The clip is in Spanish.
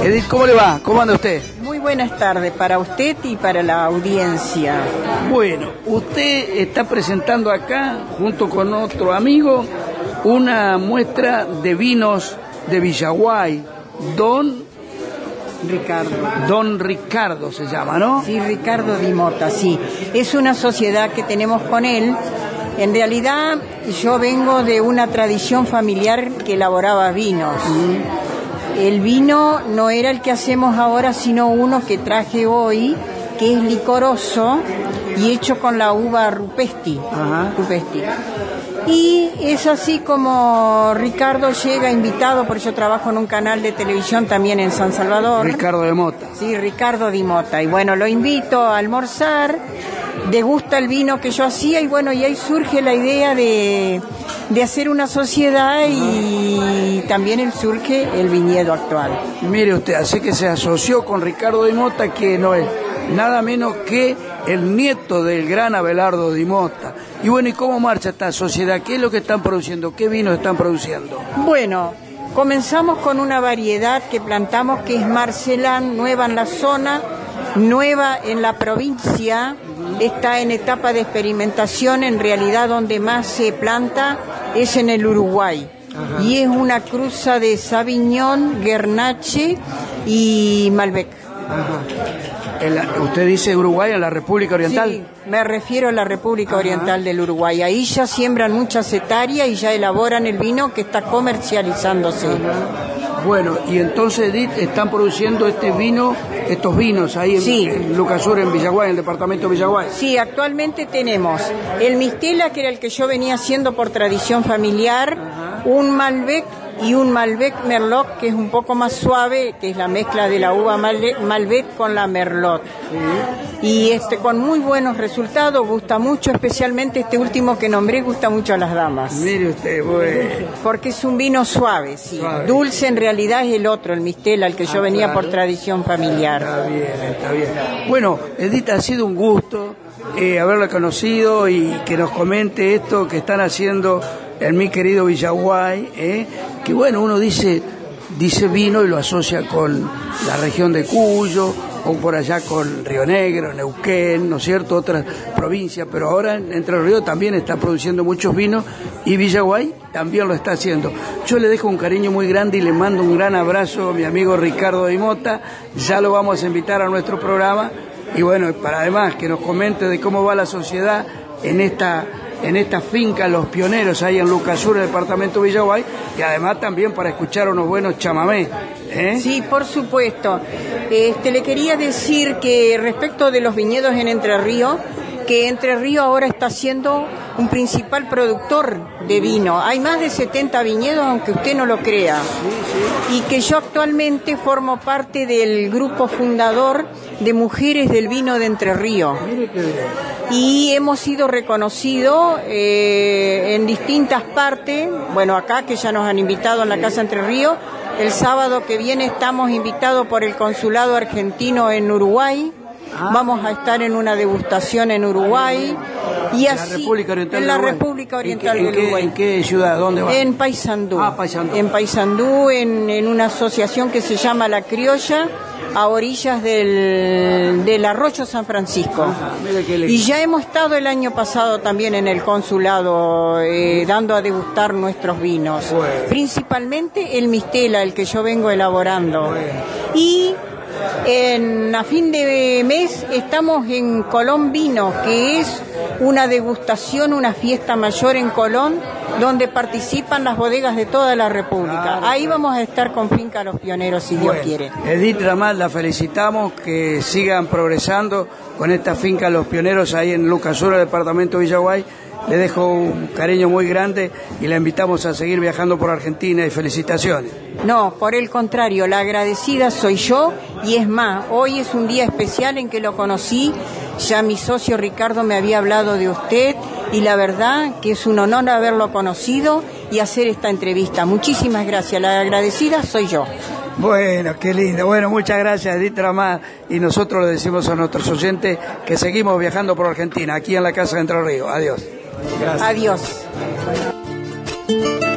Edith, ¿cómo le va? ¿Cómo anda usted? Muy buenas tardes para usted y para la audiencia. Bueno, usted está presentando acá, junto con otro amigo, una muestra de vinos de Villaguay, Don Ricardo se llama, ¿no? Sí, Ricardo Di Mota, sí. Es una sociedad que tenemos con él. En realidad, yo vengo de una tradición familiar que elaboraba vinos. El vino no era el que hacemos ahora, sino uno que traje hoy, que es licoroso y hecho con la uva Rupesti. Rupesti. Y es así como Ricardo llega invitado, porque yo trabajo en un canal de televisión también en San Salvador. Ricardo Di Mota. Sí, Ricardo Di Mota. Y bueno, lo invito a almorzar, degusta el vino que yo hacía y bueno, y ahí surge la idea de hacer una sociedad y también surge el viñedo actual. Mire usted, así que se asoció con Ricardo Di Mota, que no es nada menos que el nieto del gran Abelardo Di Mota. Y bueno, ¿y cómo marcha esta sociedad? ¿Qué es lo que están produciendo? ¿Qué vinos están produciendo? Bueno, comenzamos con una variedad que plantamos que es Marcelán, nueva en la zona, nueva en la provincia, está en etapa de experimentación. En realidad donde más se planta es en el Uruguay. Ajá. Y es una cruza de Sauvignon, Grenache y Malbec. Ajá. ¿Usted dice Uruguay, en la República Oriental? Sí, me refiero a la República Oriental del Uruguay. Ahí ya siembran muchas hectáreas y ya elaboran el vino que está comercializándose. Bueno, y entonces, Edith, están produciendo estos vinos ahí en Lucasur, en Villaguay, en el departamento de Villaguay. Sí, actualmente tenemos el Mistela, que era el que yo venía haciendo por tradición familiar, un Malbec y un Malbec Merlot, que es un poco más suave, que es la mezcla de la uva Malbec con la Merlot. Y con muy buenos resultados, gusta mucho, especialmente este último que nombré, gusta mucho a las damas. Mire usted, bueno. Porque es un vino suave, sí. Suave. Dulce en realidad es el otro, el Mistela, al que yo venía por tradición familiar. Está bien, está bien. Bueno, Edith, ha sido un gusto haberla conocido y que nos comente esto que están haciendo en mi querido Villaguay, que bueno, uno dice vino y lo asocia con la región de Cuyo o por allá con Río Negro, Neuquén, ¿no es cierto?, otras provincias, pero ahora Entre Ríos también está produciendo muchos vinos y Villaguay también lo está haciendo. Yo le dejo un cariño muy grande y le mando un gran abrazo a mi amigo Ricardo Di Mota. Ya lo vamos a invitar a nuestro programa y bueno, para además que nos comente de cómo va la sociedad en esta finca Los Pioneros, ahí en Lucasur, el departamento de Villaguay, y además también para escuchar unos buenos chamamés. Sí, por supuesto. Le quería decir que respecto de los viñedos en Entre Ríos, que Entre Ríos ahora está siendo un principal productor de vino. Hay más de 70 viñedos, aunque usted no lo crea. Sí. Y que yo actualmente formo parte del grupo fundador de Mujeres del Vino de Entre Ríos. Mire qué bien. Y hemos sido reconocidos en distintas partes. Bueno, acá que ya nos han invitado en la Casa Entre Ríos. El sábado que viene estamos invitados por el Consulado Argentino en Uruguay. Vamos a estar en una degustación en Uruguay y así en la República Oriental del Uruguay. ¿En qué ciudad? ¿Dónde va? En Paysandú. Paysandú. En Paysandú, en una asociación que se llama La Criolla, a orillas del Arroyo San Francisco. Y ya hemos estado el año pasado también en el consulado dando a degustar nuestros vinos. Bueno. Principalmente el Mistela, el que yo vengo elaborando. Bueno. Y a fin de mes estamos en Colón Vino, que es una degustación, una fiesta mayor en Colón, donde participan las bodegas de toda la República. Claro. Ahí vamos a estar con Finca Los Pioneros, si Dios quiere. Edith Ramal, la felicitamos, que sigan progresando con esta Finca Los Pioneros ahí en Lucasur, el departamento de Villaguay. Le dejo un cariño muy grande y la invitamos a seguir viajando por Argentina y felicitaciones. No, por el contrario, la agradecida soy yo y es más, hoy es un día especial en que lo conocí, ya mi socio Ricardo me había hablado de usted y la verdad que es un honor haberlo conocido y hacer esta entrevista. Muchísimas gracias, la agradecida soy yo. Bueno, qué lindo. Bueno, muchas gracias, Edith Ramal, y nosotros le decimos a nuestros oyentes que seguimos viajando por Argentina, aquí en la Casa de Entre Ríos. Adiós. Gracias. Adiós.